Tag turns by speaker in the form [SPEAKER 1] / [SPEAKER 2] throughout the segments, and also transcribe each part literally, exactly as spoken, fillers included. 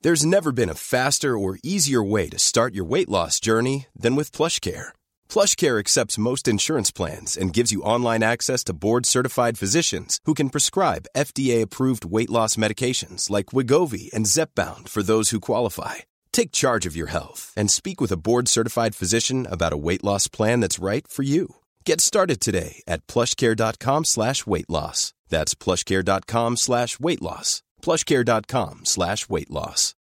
[SPEAKER 1] There's never been a faster or easier way to start your weight loss journey than with PlushCare. PlushCare accepts most insurance plans and gives you online access to board-certified physicians who can prescribe F D A-approved weight loss medications like Wegovy and Zepbound for those who qualify. Take charge of your health and speak with a board-certified physician about a weight loss plan that's right for you. Get started today at plushcare.com slash weight loss. That's plushcare.com slash weight loss. plushcare.com slash weight loss.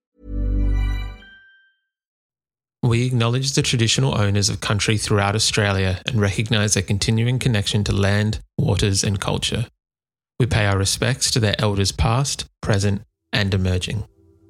[SPEAKER 2] We acknowledge the traditional owners of country throughout Australia and recognise their continuing connection to land, waters and culture. We pay our respects to their elders past, present and emerging.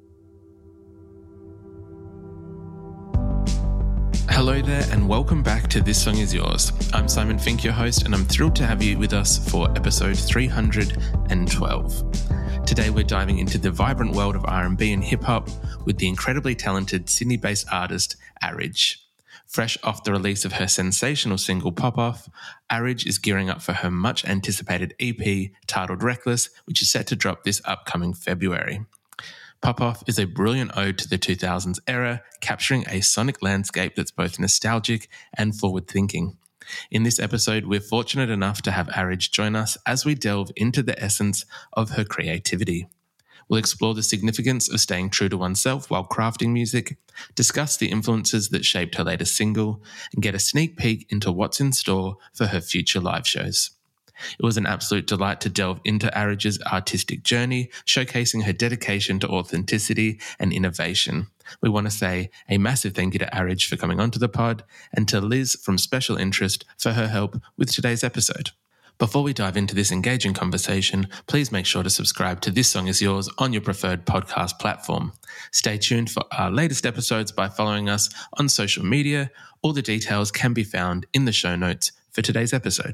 [SPEAKER 2] Hello there and welcome back to This Song Is Yours. I'm Simon Fink, your host, and I'm thrilled to have you with us for episode three hundred twelve. Today we're diving into the vibrant world of R and B and hip-hop with the incredibly talented Sydney-based artist Arij. Fresh off the release of her sensational single Pop Off, Arij is gearing up for her much-anticipated E P titled Reckless, which is set to drop this upcoming February. Pop Off is a brilliant ode to the two thousands era, capturing a sonic landscape that's both nostalgic and forward-thinking. In this episode, we're fortunate enough to have Arij join us as we delve into the essence of her creativity. We'll explore the significance of staying true to oneself while crafting music, discuss the influences that shaped her latest single, and get a sneak peek into what's in store for her future live shows. It was an absolute delight to delve into Arij's artistic journey, showcasing her dedication to authenticity and innovation. We want to say a massive thank you to Arij for coming onto the pod and to Liz from Special Interest for her help with today's episode. Before we dive into this engaging conversation, please make sure to subscribe to This Song Is Yours on your preferred podcast platform. Stay tuned for our latest episodes by following us on social media. All the details can be found in the show notes for today's episode.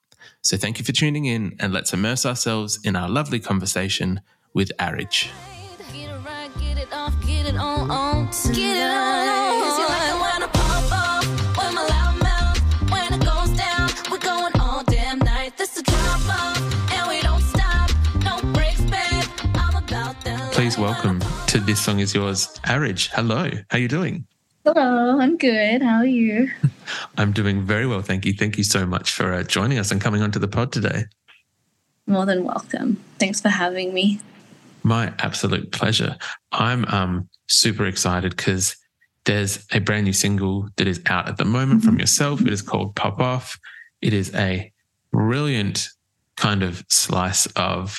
[SPEAKER 2] So thank you for tuning in and let's immerse ourselves in our lovely conversation with Arij.
[SPEAKER 3] Get it right, get it off, get it on, on, get it on. You like it when I pop off, when my loud mouth, when it goes down, we're going all damn night. This is drop off, and we don't stop, no breaks, babe. I'm about that.
[SPEAKER 2] Please welcome to This Song Is Yours, Arij. Hello, how are you doing?
[SPEAKER 4] Hello, I'm good. How are you?
[SPEAKER 2] I'm doing very well, thank you. Thank you so much for uh, joining us and coming onto the pod today.
[SPEAKER 4] More than welcome. Thanks for having me.
[SPEAKER 2] My absolute pleasure. I'm um, super excited because there's a brand new single that is out at the moment mm-hmm. from yourself. It is called Pop Off. It is a brilliant kind of slice of,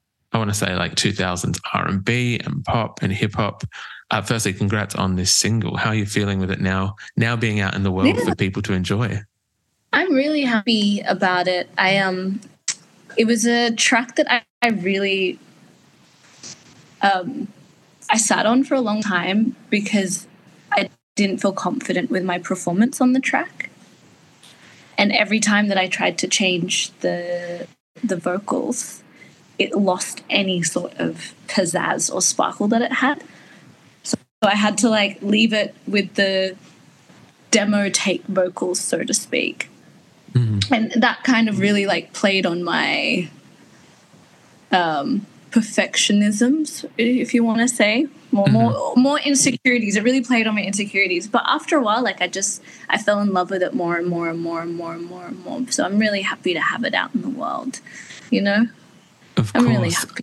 [SPEAKER 2] I want to say like two thousands R and B and pop and hip hop. Uh, firstly, congrats on this single. How are you feeling with it now, now being out in the world yeah. for people to enjoy?
[SPEAKER 4] I'm really happy about it. I um, it was a track that I, I really um, I sat on for a long time because I didn't feel confident with my performance on the track. And every time that I tried to change the the vocals, it lost any sort of pizzazz or sparkle that it had. So I had to like leave it with the demo take vocals, so to speak. Mm-hmm. And that kind of really like played on my um, perfectionisms, if you want to say, more, mm-hmm. more, more insecurities. It really played on my insecurities. But after a while, like I just, I fell in love with it more and more and more and more and more and more. So I'm really happy to have it out in the world, you know?
[SPEAKER 2] Of
[SPEAKER 4] I'm
[SPEAKER 2] course.
[SPEAKER 4] really happy.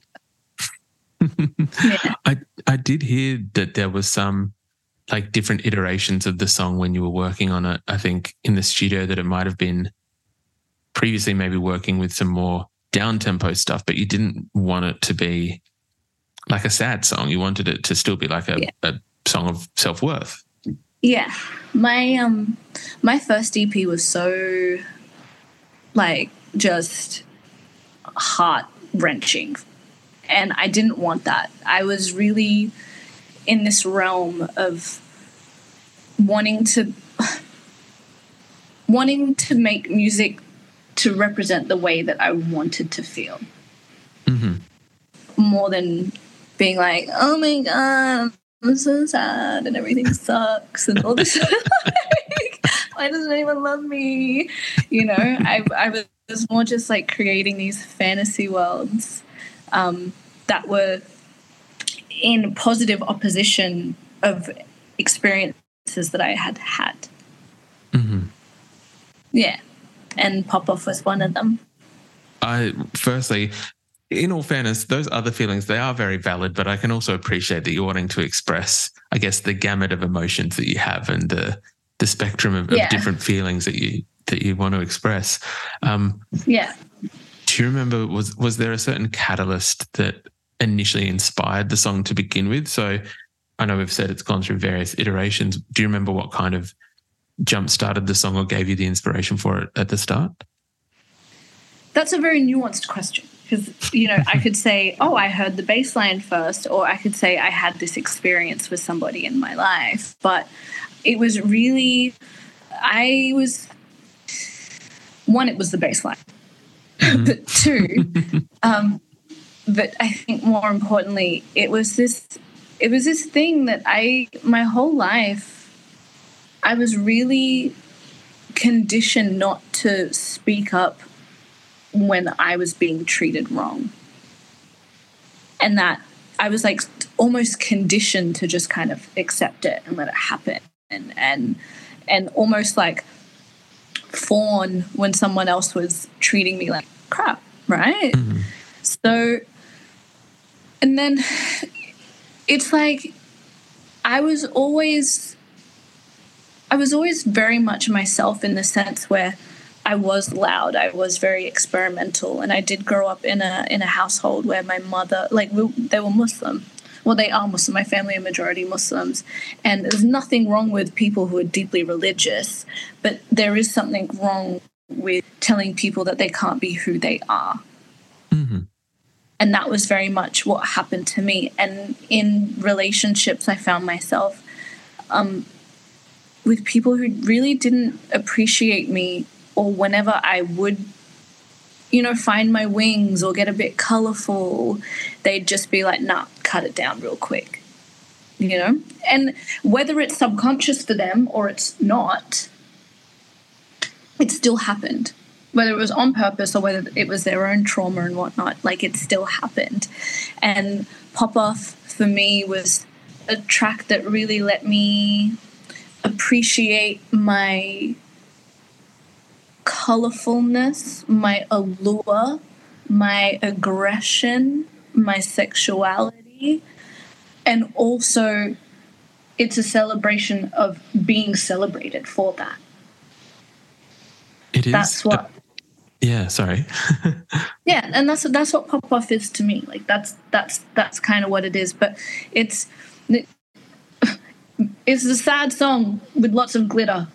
[SPEAKER 2] yeah. I I did hear that there was some like different iterations of the song when you were working on it. I think in the studio that it might have been previously maybe working with some more down tempo stuff, but you didn't want it to be like a sad song. You wanted it to still be like a, yeah. a song of self-worth.
[SPEAKER 4] Yeah. My um my first E P was so like just heart-wrenching. And I didn't want that. I was really in this realm of wanting to wanting to make music to represent the way that I wanted to feel. Mm-hmm. More than being like, oh my God, I'm so sad and everything sucks and all this. Like, why doesn't anyone love me? You know, I, I was more just like creating these fantasy worlds Um, that were in positive opposition of experiences that I had had.
[SPEAKER 2] Mm-hmm.
[SPEAKER 4] Yeah. And Pop-Off was one of them.
[SPEAKER 2] I firstly, in all fairness, those other feelings, they are very valid, but I can also appreciate that you're wanting to express, I guess, the gamut of emotions that you have and the the spectrum of,
[SPEAKER 4] yeah.
[SPEAKER 2] of different feelings that you that you want to express. Um,
[SPEAKER 4] yeah.
[SPEAKER 2] Do you remember, was was there a certain catalyst that initially inspired the song to begin with? So I know we've said it's gone through various iterations. Do you remember what kind of jump-started the song or gave you the inspiration for it at the start?
[SPEAKER 4] That's a very nuanced question because, you know, I could say, oh, I heard the bass line first, or I could say I had this experience with somebody in my life. But it was really, I was, one, it was the bass line. Mm-hmm. But two, um, but I think more importantly, it was this, it was this thing that I, my whole life, I was really conditioned not to speak up when I was being treated wrong. And that I was like almost conditioned to just kind of accept it and let it happen and and and almost like fawn when someone else was treating me like crap, right? Mm-hmm. So, and then it's like I was always I was always very much myself in the sense where I was loud, I was very experimental, and I did grow up in a in a household where my mother, like, we, they were Muslim. Well, they are Muslim. My family are majority Muslims, and there's nothing wrong with people who are deeply religious, but there is something wrong with telling people that they can't be who they are. Mm-hmm. And that was very much what happened to me. And in relationships, I found myself um, with people who really didn't appreciate me, or whenever I would, you know, find my wings or get a bit colorful, they'd just be like, nah, cut it down real quick, you know? And whether it's subconscious for them or it's not, it still happened. Whether it was on purpose or whether it was their own trauma and whatnot, like, it still happened. And Pop-Off for me was a track that really let me appreciate my colorfulness, my allure, my aggression, my sexuality, and also it's a celebration of being celebrated for that.
[SPEAKER 2] It is.
[SPEAKER 4] That's what. Uh,
[SPEAKER 2] yeah. Sorry.
[SPEAKER 4] yeah, and that's that's what Pop-Off is to me. Like, that's that's that's kind of what it is. But it's it's a sad song with lots of glitter.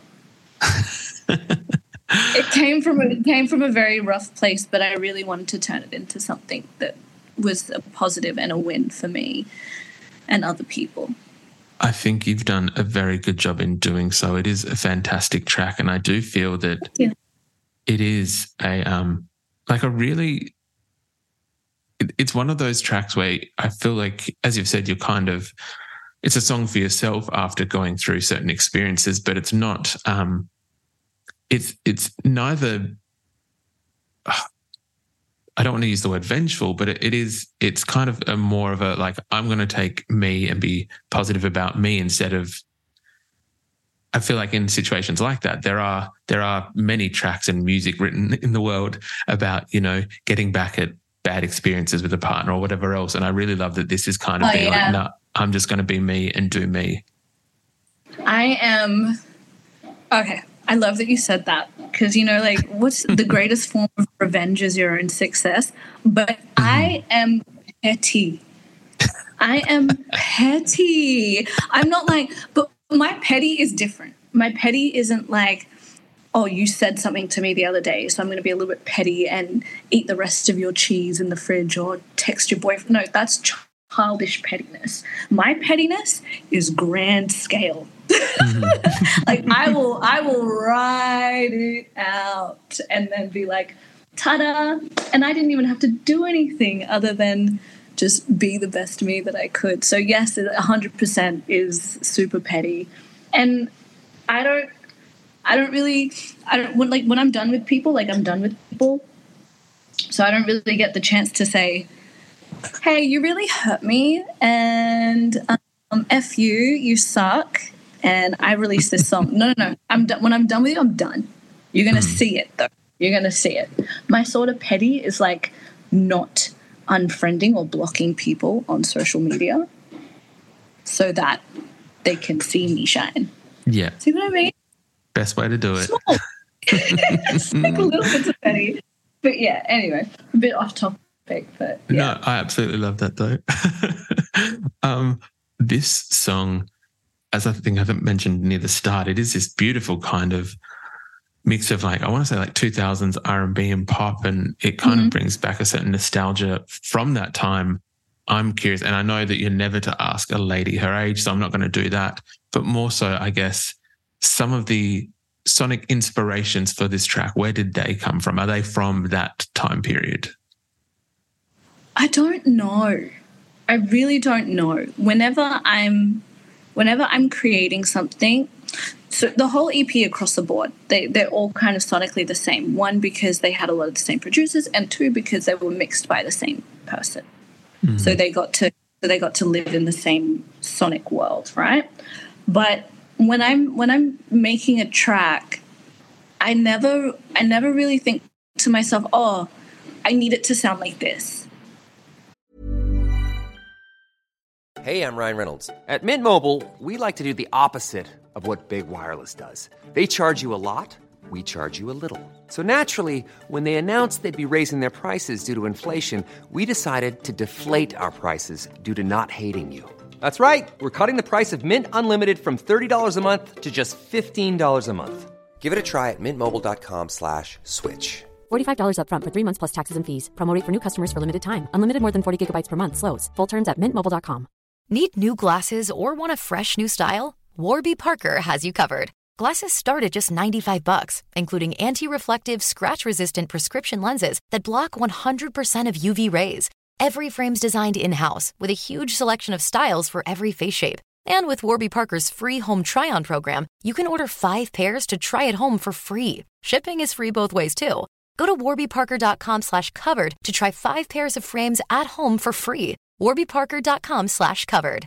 [SPEAKER 4] It came from a, it came from a very rough place, but I really wanted to turn it into something that was a positive and a win for me and other people.
[SPEAKER 2] I think you've done a very good job in doing so. It is a fantastic track, and I do feel that
[SPEAKER 4] yeah.
[SPEAKER 2] it is a um like a really. It, it's one of those tracks where I feel like, as you've said, you're kind of. It's a song for yourself after going through certain experiences, but it's not. Um, It's it's neither. Uh, I don't want to use the word vengeful, but it, it is. It's kind of a more of a like, I'm going to take me and be positive about me instead of. I feel like in situations like that, there are there are many tracks and music written in the world about, you know, getting back at bad experiences with a partner or whatever else, and I really love that this is kind of
[SPEAKER 4] oh,
[SPEAKER 2] being
[SPEAKER 4] yeah.
[SPEAKER 2] like, no, I'm just going to be me and do me.
[SPEAKER 4] I am okay. I love that you said that because, you know, like, what's the greatest form of revenge is your own success. But I am petty. I am petty. I'm not like, but my petty is different. My petty isn't like, oh, you said something to me the other day, so I'm going to be a little bit petty and eat the rest of your cheese in the fridge or text your boyfriend. No, that's childish pettiness. My pettiness is grand scale. Mm-hmm. Like, I will I will ride it out and then be like, ta-da, and I didn't even have to do anything other than just be the best me that I could. So yes, one hundred percent is super petty. And I don't I don't really I don't when like when I'm done with people, like I'm done with people. So I don't really get the chance to say, hey, you really hurt me, and um, F you, you suck, and I released this song. No, no, no. I'm done. When I'm done with you, I'm done. You're going to mm. see it, though. You're going to see it. My sort of petty is like not unfriending or blocking people on social media so that they can see me shine.
[SPEAKER 2] Yeah.
[SPEAKER 4] See what I mean?
[SPEAKER 2] Best way to do it.
[SPEAKER 4] Small. It's like a little bit of petty. But yeah, anyway, a bit off topic, but yeah.
[SPEAKER 2] No, I absolutely love that though. um, this song, as I think I mentioned near the start, it is this beautiful kind of mix of like, I want to say like two thousands R and B and pop, and it kind mm-hmm. of brings back a certain nostalgia from that time. I'm curious, and I know that you're never to ask a lady her age, so I'm not going to do that, but more so, I guess, some of the sonic inspirations for this track, where did they come from? Are they from that time period?
[SPEAKER 4] I don't know. I really don't know. Whenever I'm whenever I'm creating something, so the whole E P across the board, they, they're all kind of sonically the same. One, because they had a lot of the same producers, and two, because they were mixed by the same person. Mm-hmm. So they got to so they got to live in the same sonic world, right? But when I'm when I'm making a track, I never I never really think to myself, oh, I need it to sound like this.
[SPEAKER 5] Hey, I'm Ryan Reynolds. At Mint Mobile, we like to do the opposite of what Big Wireless does. They charge you a lot, we charge you a little. So naturally, when they announced they'd be raising their prices due to inflation, we decided to deflate our prices due to not hating you. That's right. We're cutting the price of Mint Unlimited from thirty dollars a month to just fifteen dollars a month. Give it a try at mintmobile.com slash switch.
[SPEAKER 6] forty-five dollars up front for three months plus taxes and fees. Promo rate for new customers for limited time. Unlimited more than forty gigabytes per month. Slows full terms at mint mobile dot com.
[SPEAKER 7] Need new glasses or want a fresh new style? Warby Parker has you covered. Glasses start at just ninety-five bucks, including anti-reflective, scratch-resistant prescription lenses that block one hundred percent of U V rays. Every frame's designed in-house with a huge selection of styles for every face shape. And with Warby Parker's free home try-on program, you can order five pairs to try at home for free. Shipping is free both ways, too. Go to warbyparker.com slash covered to try five pairs of frames at home for free. warbyparker.com slash covered.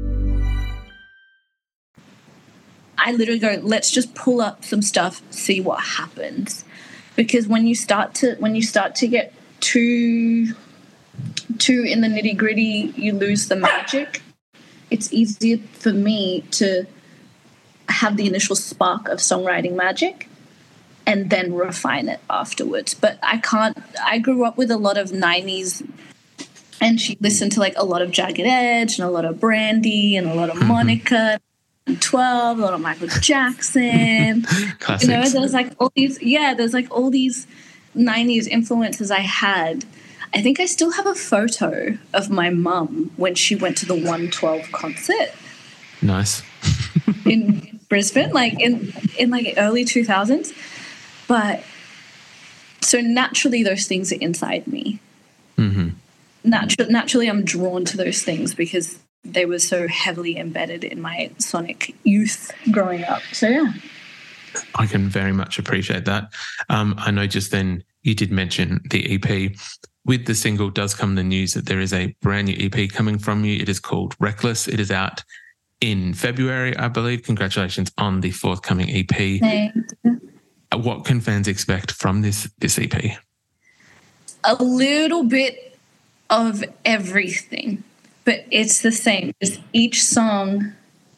[SPEAKER 4] I literally go, let's just pull up some stuff, see what happens. Because when you start to when you start to get too too in the nitty gritty, you lose the magic. It's easier for me to have the initial spark of songwriting magic and then refine it afterwards. But I can't, I grew up with a lot of nineties, and she listened to like a lot of Jagged Edge and a lot of Brandy and a lot of Monica, and twelve, a lot of Michael Jackson.
[SPEAKER 2] Classics.
[SPEAKER 4] You know, there's like all these, yeah, there's like all these nineties influences I had. I think I still have a photo of my mum when she went to the one twelve concert.
[SPEAKER 2] Nice.
[SPEAKER 4] in Brisbane, like in, in like early two thousands. But so naturally those things are inside me.
[SPEAKER 2] Mm-hmm.
[SPEAKER 4] Natu- naturally I'm drawn to those things because they were so heavily embedded in my sonic youth growing up. So, yeah.
[SPEAKER 2] I can very much appreciate that. Um, I know just then you did mention the E P. With the single does come the news that there is a brand new E P coming from you. It is called Reckless. It is out in February, I believe. Congratulations on the forthcoming E P.
[SPEAKER 4] Thanks.
[SPEAKER 2] What can fans expect from this, this E P?
[SPEAKER 4] A little bit of everything, but it's the same. Just each song,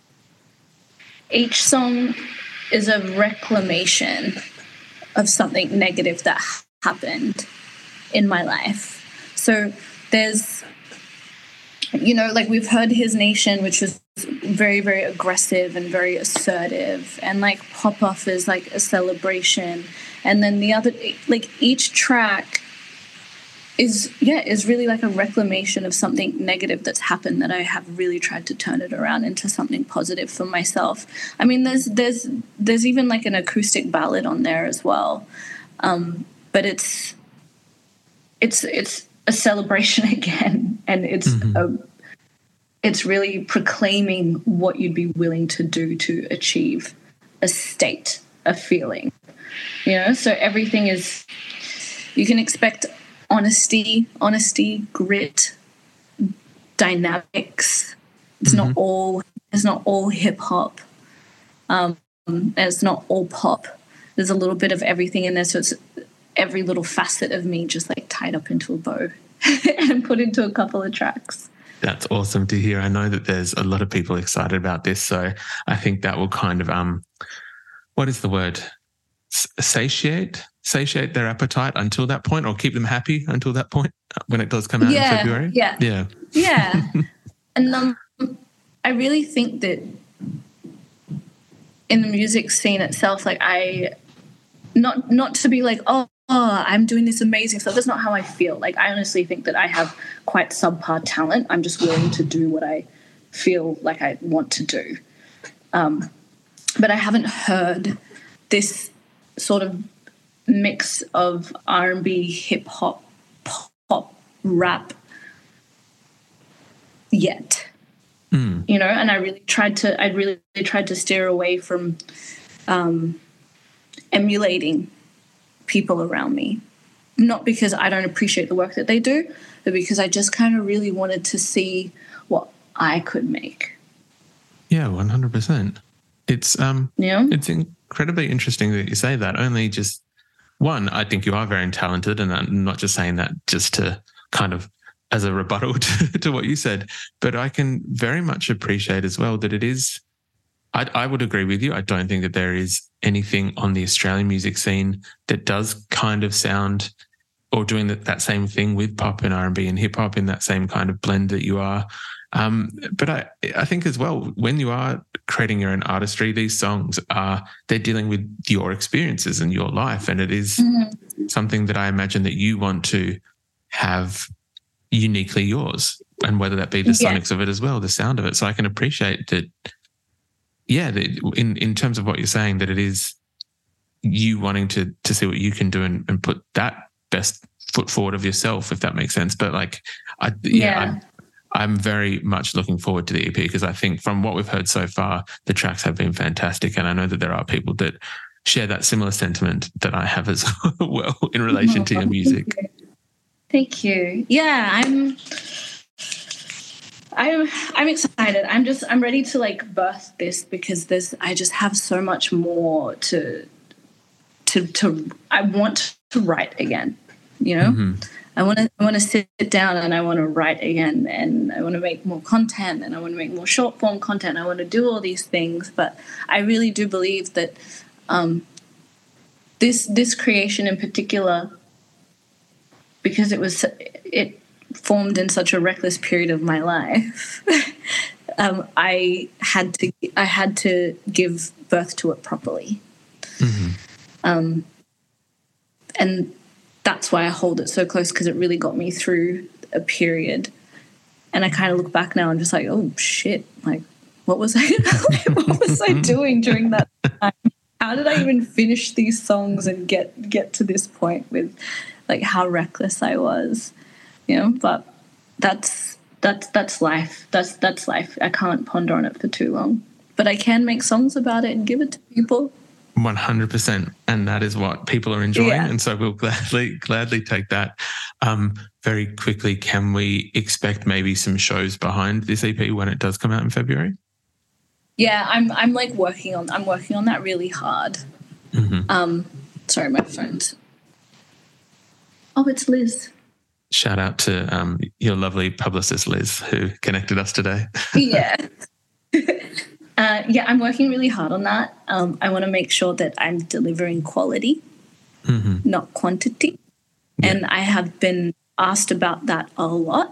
[SPEAKER 4] each song is a reclamation of something negative that happened in my life. So there's, you know, like we've heard His Nation, which was very, very aggressive and very assertive, and like Pop Off is like a celebration. And then the other, like each track is, yeah, is really like a reclamation of something negative that's happened that I have really tried to turn it around into something positive for myself. I mean, there's, there's, there's even like an acoustic ballad on there as well. Um, but it's, it's, it's a celebration again. And it's, mm-hmm. a, it's really proclaiming what you'd be willing to do to achieve a state, a feeling, you know? So everything is, you can expect honesty, honesty, grit, dynamics. It's
[SPEAKER 2] Mm-hmm.
[SPEAKER 4] not all it's not all hip hop. Um, and it's not all pop. There's a little bit of everything in there, so it's every little facet of me just like tied up into a bow and put into a couple of tracks.
[SPEAKER 2] That's awesome to hear. I know that there's a lot of people excited about this, so I think that will kind of um, what is the word? S- satiate, satiate their appetite until that point, or keep them happy until that point when it does come out
[SPEAKER 4] Yeah,
[SPEAKER 2] in February.
[SPEAKER 4] yeah.
[SPEAKER 2] yeah,
[SPEAKER 4] Yeah. And um, I really think that in the music scene itself, like I, not not to be like, oh, oh, I'm doing this amazing stuff. That's not how I feel. Like, I honestly think that I have quite subpar talent. I'm just willing to do what I feel like I want to do. Um, but I haven't heard this sort of mix of R and B, hip hop, pop, rap yet.
[SPEAKER 2] Mm.
[SPEAKER 4] You know, and I really tried to, I really tried to steer away from um, emulating people around me. Not because I don't appreciate the work that they do, but because I just kind of really wanted to see what I could make.
[SPEAKER 2] Yeah, one hundred percent. It's um,
[SPEAKER 4] Yeah.
[SPEAKER 2] it's incredibly interesting that you say that. Only just one, I think you are very talented, and I'm not just saying that just to kind of as a rebuttal to, to what you said, but I can very much appreciate as well that it is. I, I would agree with you. I don't think that there is anything on the Australian music scene that does kind of sound or doing that, that same thing with pop and R and B and hip hop in that same kind of blend that you are. Um, but I, I think as well, when you are creating your own artistry, these songs are, they're dealing with your experiences and your life. And it is mm-hmm. something that I imagine that you want to have uniquely yours, and whether that be the
[SPEAKER 4] yeah.
[SPEAKER 2] sonics of it as well, the sound of it. So I can appreciate that. Yeah, that in, in terms of what you're saying, that it is you wanting to to see what you can do and, and put that best foot forward of yourself, if that makes sense. But like, I, yeah,
[SPEAKER 4] yeah.
[SPEAKER 2] I'm, I'm very much looking forward to the E P because I think from what we've heard so far, the tracks have been fantastic. And I know that there are people that share that similar sentiment that I have as well in relation oh, to your music.
[SPEAKER 4] Thank you. Yeah, I'm I'm I'm excited. I'm just I'm ready to like birth this because there's I just have so much more to to to I want to write again, you know? Mm-hmm. I want to I want to sit down and I want to write again, and I want to make more content, and I want to make more short form content. I want to do all these things, but I really do believe that um, this this creation in particular, because it was it formed in such a reckless period of my life, um, I had to I had to give birth to it properly,
[SPEAKER 2] mm-hmm.
[SPEAKER 4] um, and that's why I hold it so close, because it really got me through a period. And I kind of look back now and just like, oh shit, like what was I what was I doing during that time? How did I even finish these songs and get get to this point with like how reckless I was, you know? But that's that's that's life. That's that's life. I can't ponder on it for too long, but I can make songs about it and give it to people.
[SPEAKER 2] one hundred percent, and that is what people are enjoying, yeah. And so we'll gladly gladly take that. Um, very quickly, can we expect maybe some shows behind this E P when it does come out in February?
[SPEAKER 4] Yeah, I'm I'm like working on I'm working on that really hard.
[SPEAKER 2] Mm-hmm.
[SPEAKER 4] Um, sorry, my phone's. Oh, it's Liz.
[SPEAKER 2] Shout out to um, your lovely publicist Liz, who connected us today.
[SPEAKER 4] Yeah. Uh, yeah, I'm working really hard on that. Um, I want to make sure that I'm delivering quality,
[SPEAKER 2] mm-hmm.
[SPEAKER 4] not quantity. Yeah. And I have been asked about that a lot.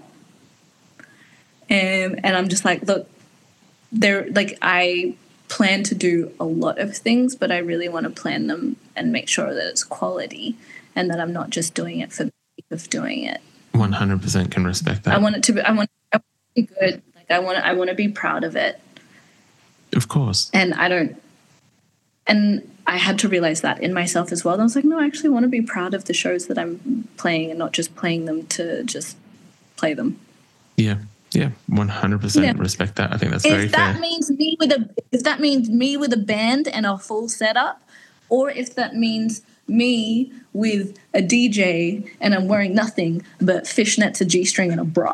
[SPEAKER 4] Um, and I'm just like, look, there. Like I plan to do a lot of things, but I really want to plan them and make sure that it's quality and that I'm not just doing it for the sake of doing it.
[SPEAKER 2] one hundred percent can respect that.
[SPEAKER 4] I want it to be. I want, I want it to be good. Like I want. I want to be proud of it.
[SPEAKER 2] Of course.
[SPEAKER 4] And I don't, and I had to realize that in myself as well. And I was like, no, I actually want to be proud of the shows that I'm playing and not just playing them to just play them.
[SPEAKER 2] Yeah. Yeah. one hundred percent yeah. respect that. I think that's if very fair.
[SPEAKER 4] If that means me with a, if that means me with a band and a full setup, or if that means me with a D J and I'm wearing nothing but fishnets, a G-string and a bra,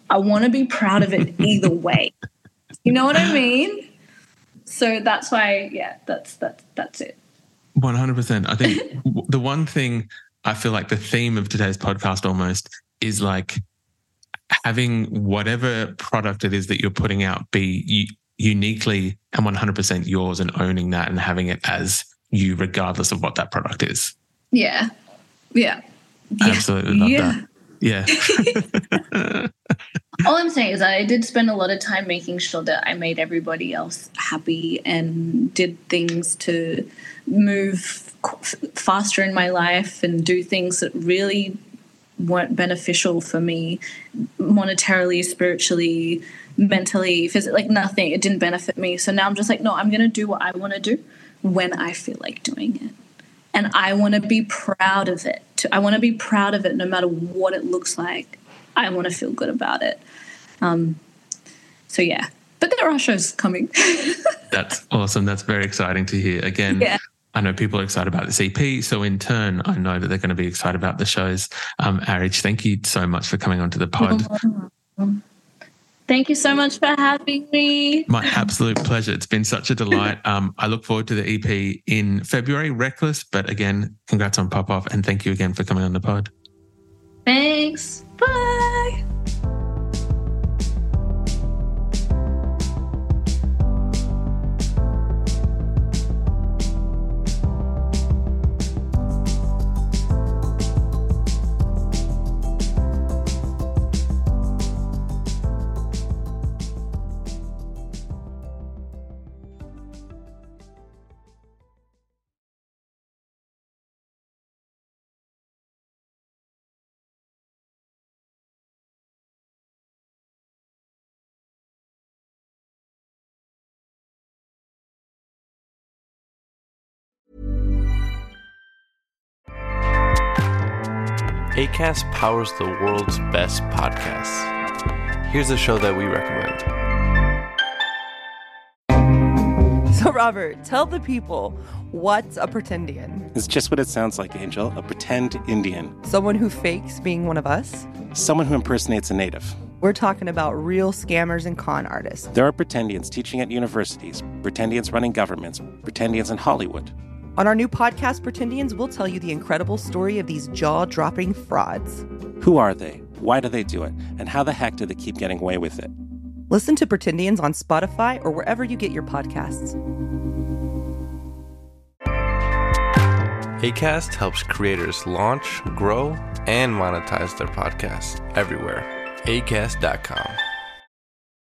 [SPEAKER 4] I want to be proud of it either way. You know what I mean? So that's why, yeah, that's that's that's it.
[SPEAKER 2] one hundred percent. I think the one thing I feel like the theme of today's podcast almost is like having whatever product it is that you're putting out be u- uniquely and one hundred percent yours, and owning that and having it as you regardless of what that product is.
[SPEAKER 4] Yeah. Yeah.
[SPEAKER 2] I absolutely love
[SPEAKER 4] yeah.
[SPEAKER 2] that. Yeah.
[SPEAKER 4] All I'm saying is I did spend a lot of time making sure that I made everybody else happy and did things to move faster in my life and do things that really weren't beneficial for me monetarily, spiritually, mentally, physically, like nothing. It didn't benefit me. So now I'm just like, no, I'm going to do what I want to do when I feel like doing it. And I want to be proud of it. I want to be proud of it no matter what it looks like. I want to feel good about it. Um, so, yeah. But there are shows coming.
[SPEAKER 2] That's awesome. That's very exciting to hear. Again, yeah. I know people are excited about this E P, so in turn, I know that they're going to be excited about the shows. Um, Arij, thank you so much for coming onto the pod.
[SPEAKER 4] Thank you so much for having me.
[SPEAKER 2] My absolute pleasure. It's been such a delight. Um, I look forward to the E P in February, Reckless. But again, congrats on Pop Off, and thank you again for coming on the pod.
[SPEAKER 4] Thanks. Bye.
[SPEAKER 8] Acast powers the world's best podcasts. Here's a show that we recommend.
[SPEAKER 9] So, Robert, tell the people, what's a pretendian?
[SPEAKER 10] It's just what it sounds like, Angel. A pretend Indian.
[SPEAKER 9] Someone who fakes being one of us?
[SPEAKER 10] Someone who impersonates a native.
[SPEAKER 9] We're talking about real scammers and con artists.
[SPEAKER 10] There are pretendians teaching at universities, pretendians running governments, pretendians in Hollywood.
[SPEAKER 9] On our new podcast, Pretendians, we'll tell you the incredible story of these jaw-dropping frauds.
[SPEAKER 10] Who are they? Why do they do it? And how the heck do they keep getting away with it?
[SPEAKER 9] Listen to Pretendians on Spotify or wherever you get your podcasts.
[SPEAKER 8] Acast helps creators launch, grow, and monetize their podcasts everywhere. Acast dot com.